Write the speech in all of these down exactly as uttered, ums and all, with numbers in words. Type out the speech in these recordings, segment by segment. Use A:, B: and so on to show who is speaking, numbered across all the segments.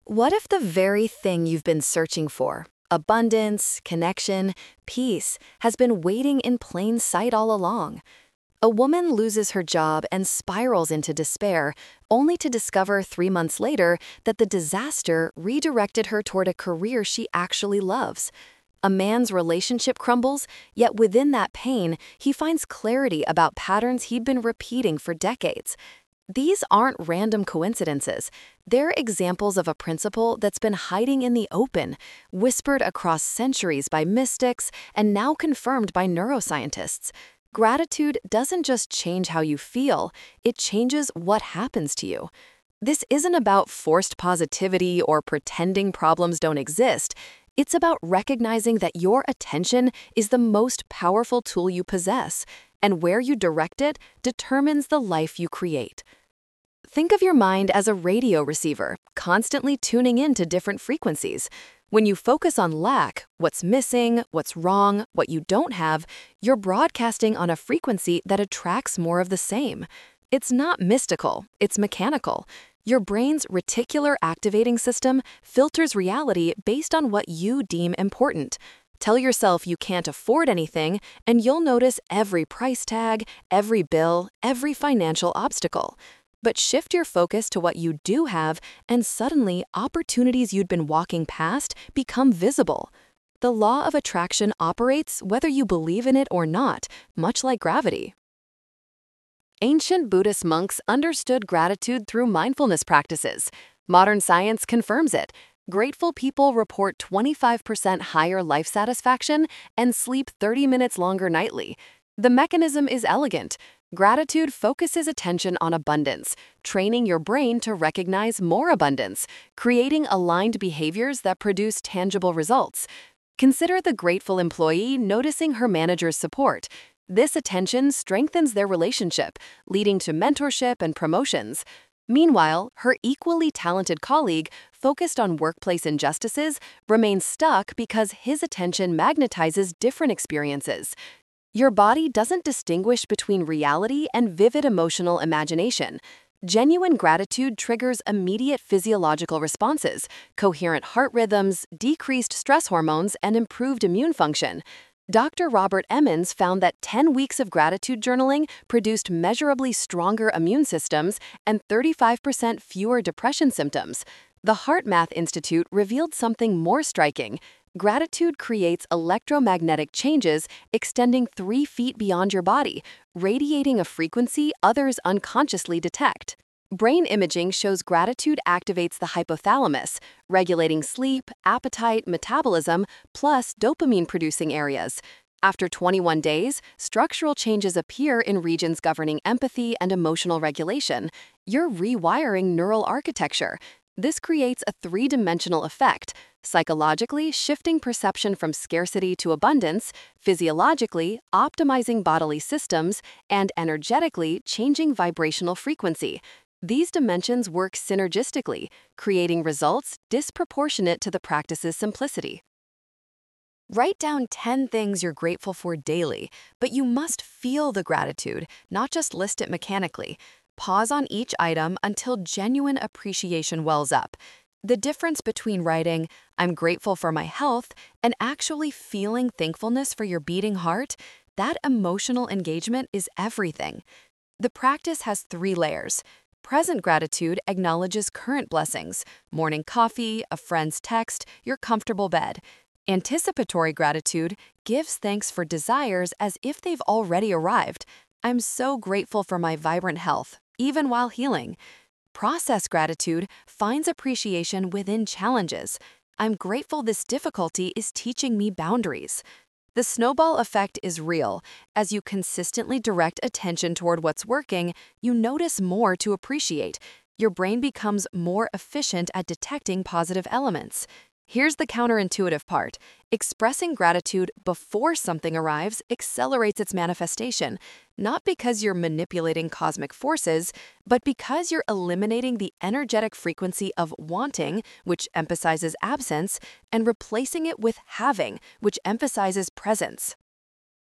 A: What if the very thing you've been searching for, abundance, connection, peace, has been waiting in plain sight all along? A woman loses her job and spirals into despair, only to discover three months later that the disaster redirected her toward a career she actually loves. A man's relationship crumbles, yet within that pain, he finds clarity about patterns he'd been repeating for decades. These aren't random coincidences. They're examples of a principle that's been hiding in the open, whispered across centuries by mystics, and now confirmed by neuroscientists. Gratitude doesn't just change how you feel, it changes what happens to you. This isn't about forced positivity or pretending problems don't exist. It's about recognizing that your attention is the most powerful tool you possess, and where you direct it determines the life you create. Think of your mind as a radio receiver, constantly tuning in to different frequencies. When you focus on lack, what's missing, what's wrong, what you don't have, you're broadcasting on a frequency that attracts more of the same. It's not mystical, it's mechanical. Your brain's reticular activating system filters reality based on what you deem important. Tell yourself you can't afford anything, and you'll notice every price tag, every bill, every financial obstacle. But shift your focus to what you do have, and suddenly opportunities you'd been walking past become visible. The law of attraction operates whether you believe in it or not, much like gravity. Ancient Buddhist monks understood gratitude through mindfulness practices. Modern science confirms it. Grateful people report twenty-five percent higher life satisfaction and sleep thirty minutes longer nightly. The mechanism is elegant. Gratitude focuses attention on abundance, training your brain to recognize more abundance, creating aligned behaviors that produce tangible results. Consider the grateful employee noticing her manager's support. This attention strengthens their relationship, leading to mentorship and promotions. Meanwhile, her equally talented colleague, focused on workplace injustices, remains stuck because his attention magnetizes different experiences. Your body doesn't distinguish between reality and vivid emotional imagination. Genuine gratitude triggers immediate physiological responses, coherent heart rhythms, decreased stress hormones, and improved immune function. Doctor Robert Emmons found that ten weeks of gratitude journaling produced measurably stronger immune systems and thirty-five percent fewer depression symptoms. The HeartMath Institute revealed something more striking. Gratitude creates electromagnetic changes extending three feet beyond your body, radiating a frequency others unconsciously detect. Brain imaging shows gratitude activates the hypothalamus, regulating sleep, appetite, metabolism, plus dopamine-producing areas. After twenty-one days, structural changes appear in regions governing empathy and emotional regulation. You're rewiring neural architecture. This creates a three-dimensional effect, psychologically shifting perception from scarcity to abundance, physiologically optimizing bodily systems, and energetically changing vibrational frequency. These dimensions work synergistically, creating results disproportionate to the practice's simplicity. Write down ten things you're grateful for daily, but you must feel the gratitude, not just list it mechanically. Pause on each item until genuine appreciation wells up. The difference between writing, "I'm grateful for my health," and actually feeling thankfulness for your beating heart, that emotional engagement is everything. The practice has three layers. Present gratitude acknowledges current blessings: morning coffee, a friend's text, your comfortable bed. Anticipatory gratitude gives thanks for desires as if they've already arrived. I'm so grateful for my vibrant health, even while healing. Process gratitude finds appreciation within challenges. I'm grateful this difficulty is teaching me boundaries. The snowball effect is real. As you consistently direct attention toward what's working, you notice more to appreciate. Your brain becomes more efficient at detecting positive elements. Here's the counterintuitive part. Expressing gratitude before something arrives accelerates its manifestation, not because you're manipulating cosmic forces, but because you're eliminating the energetic frequency of wanting, which emphasizes absence, and replacing it with having, which emphasizes presence.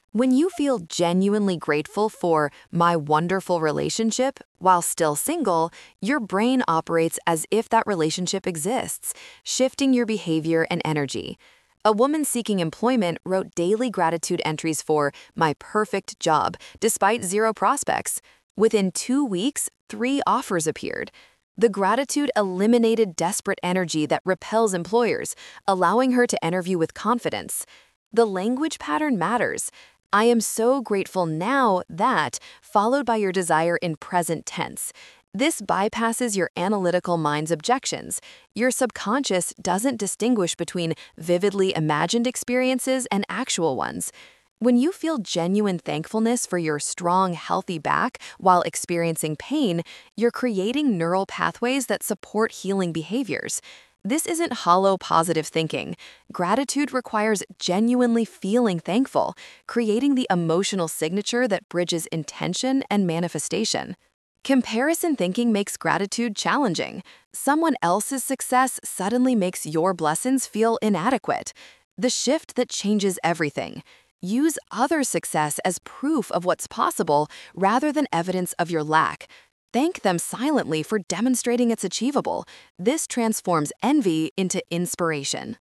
A: When you feel genuinely grateful for my wonderful relationship while still single, your brain operates as if that relationship exists, shifting your behavior and energy. A woman seeking employment wrote daily gratitude entries for my perfect job, despite zero prospects. Within two weeks, three offers appeared. The gratitude eliminated desperate energy that repels employers, allowing her to interview with confidence. The language pattern matters. I am so grateful now that, followed by your desire in present tense. This bypasses your analytical mind's objections. Your subconscious doesn't distinguish between vividly imagined experiences and actual ones. When you feel genuine thankfulness for your strong, healthy back while experiencing pain, you're creating neural pathways that support healing behaviors. This isn't hollow positive thinking. Gratitude requires genuinely feeling thankful, creating the emotional signature that bridges intention and manifestation. Comparison thinking makes gratitude challenging. Someone else's success suddenly makes your blessings feel inadequate. The shift that changes everything. Use others' success as proof of what's possible rather than evidence of your lack. Thank them silently for demonstrating it's achievable. This transforms envy into inspiration.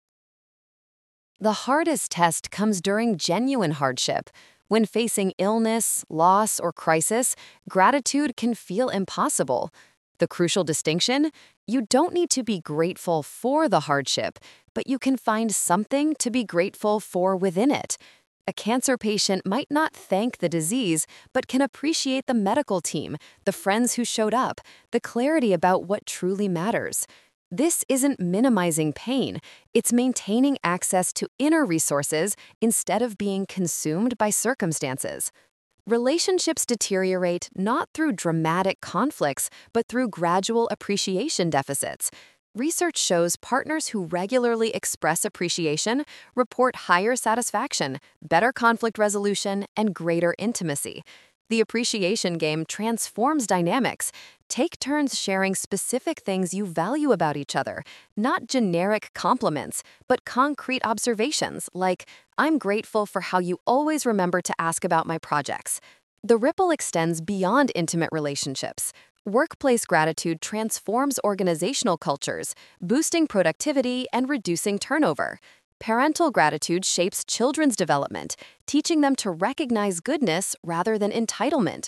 A: The hardest test comes during genuine hardship. When facing illness, loss, or crisis, gratitude can feel impossible. The crucial distinction? You don't need to be grateful for the hardship, but you can find something to be grateful for within it. A cancer patient might not thank the disease, but can appreciate the medical team, the friends who showed up, the clarity about what truly matters. This isn't minimizing pain, it's maintaining access to inner resources instead of being consumed by circumstances. Relationships deteriorate not through dramatic conflicts, but through gradual appreciation deficits. Research shows partners who regularly express appreciation report higher satisfaction, better conflict resolution, and greater intimacy. The appreciation game transforms dynamics. Take turns sharing specific things you value about each other, not generic compliments, but concrete observations like, I'm grateful for how you always remember to ask about my projects. The ripple extends beyond intimate relationships. Workplace gratitude transforms organizational cultures, boosting productivity and reducing turnover. Parental gratitude shapes children's development, teaching them to recognize goodness rather than entitlement.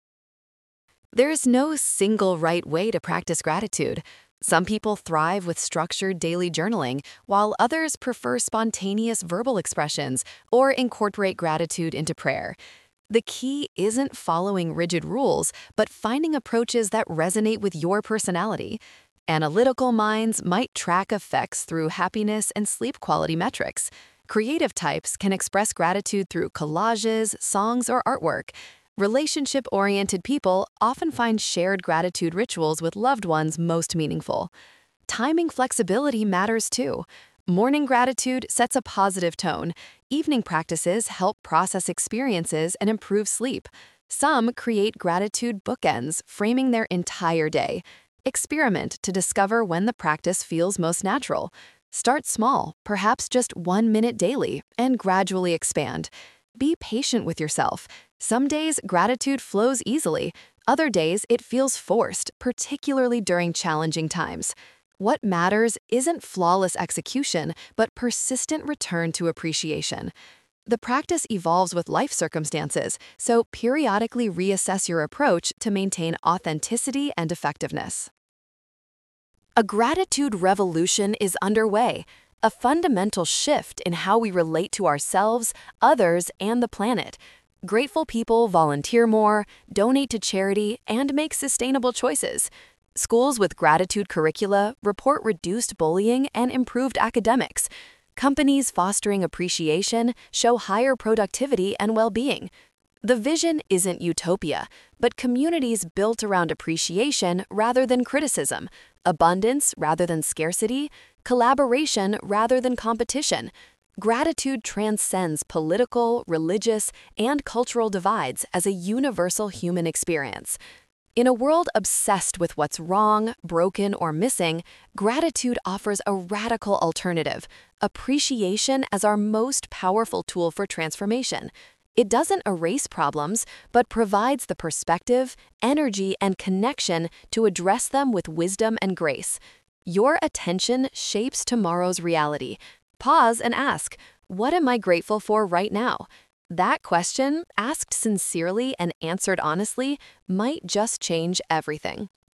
A: There's no single right way to practice gratitude. Some people thrive with structured daily journaling, while others prefer spontaneous verbal expressions or incorporate gratitude into prayer. The key isn't following rigid rules, but finding approaches that resonate with your personality. Analytical minds might track effects through happiness and sleep quality metrics. Creative types can express gratitude through collages, songs, or artwork. Relationship-oriented people often find shared gratitude rituals with loved ones most meaningful. Timing flexibility matters too. Morning gratitude sets a positive tone. Evening practices help process experiences and improve sleep. Some create gratitude bookends, framing their entire day. Experiment to discover when the practice feels most natural. Start small, perhaps just one minute daily, and gradually expand. Be patient with yourself. Some days, gratitude flows easily. Other days, it feels forced, particularly during challenging times. What matters isn't flawless execution, but persistent return to appreciation. The practice evolves with life circumstances, so periodically reassess your approach to maintain authenticity and effectiveness. A gratitude revolution is underway, a fundamental shift in how we relate to ourselves, others, and the planet. Grateful people volunteer more, donate to charity, and make sustainable choices. Schools with gratitude curricula report reduced bullying and improved academics. Companies fostering appreciation show higher productivity and well-being. The vision isn't utopia, but communities built around appreciation rather than criticism, abundance rather than scarcity, collaboration rather than competition. Gratitude transcends political, religious, and cultural divides as a universal human experience. In a world obsessed with what's wrong, broken, or missing, gratitude offers a radical alternative, appreciation as our most powerful tool for transformation. It doesn't erase problems, but provides the perspective, energy, and connection to address them with wisdom and grace. Your attention shapes tomorrow's reality. Pause and ask, what am I grateful for right now? That question, asked sincerely and answered honestly, might just change everything.